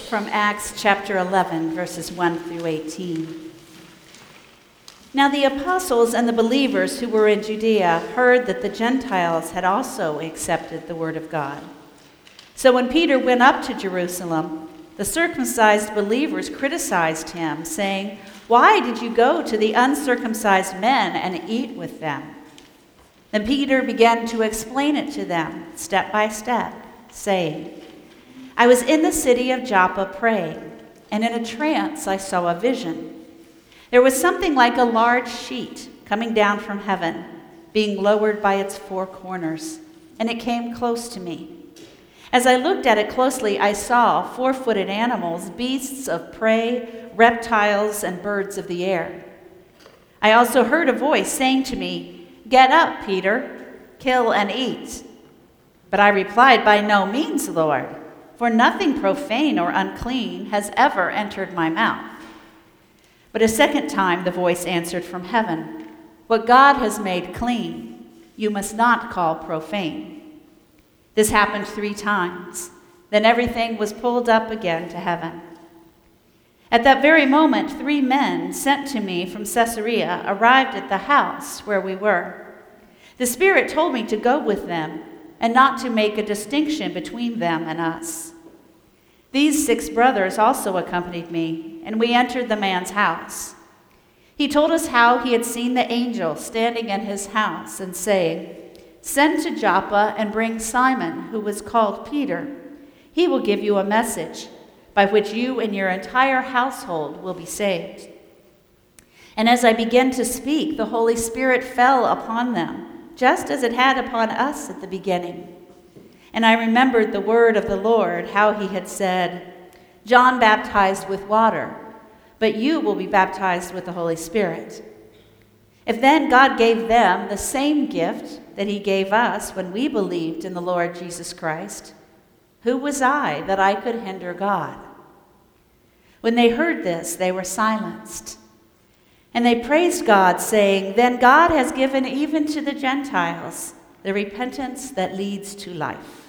from Acts chapter 11, verses 1 through 18. Now the apostles and the believers who were in Judea heard that the Gentiles had also accepted the word of God. So when Peter went up to Jerusalem, the circumcised believers criticized him, saying, "Why did you go to the uncircumcised men and eat with them?" Then Peter began to explain it to them, step by step, saying, "I was in the city of Joppa praying, and in a trance I saw a vision. There was something like a large sheet coming down from heaven, being lowered by its four corners, and it came close to me. As I looked at it closely, I saw four-footed animals, beasts of prey, reptiles, and birds of the air. I also heard a voice saying to me, 'Get up, Peter, kill and eat.' But I replied, 'By no means, Lord, for nothing profane or unclean has ever entered my mouth.' But a second time the voice answered from heaven, 'What God has made clean, you must not call profane.' This happened 3 times. Then everything was pulled up again to heaven. At that very moment, 3 men sent to me from Caesarea arrived at the house where we were. The Spirit told me to go with them and not to make a distinction between them and us. These 6 brothers also accompanied me, and we entered the man's house. He told us how he had seen the angel standing in his house and saying, 'Send to Joppa and bring Simon, who was called Peter. He will give you a message by which you and your entire household will be saved.' And as I began to speak, the Holy Spirit fell upon them, just as it had upon us at the beginning. And I remembered the word of the Lord, how he had said, 'John baptized with water, but you will be baptized with the Holy Spirit.' If then God gave them the same gift that he gave us when we believed in the Lord Jesus Christ, who was I that I could hinder God?" When they heard this, they were silenced. And they praised God, saying, "Then God has given even to the Gentiles the repentance that leads to life."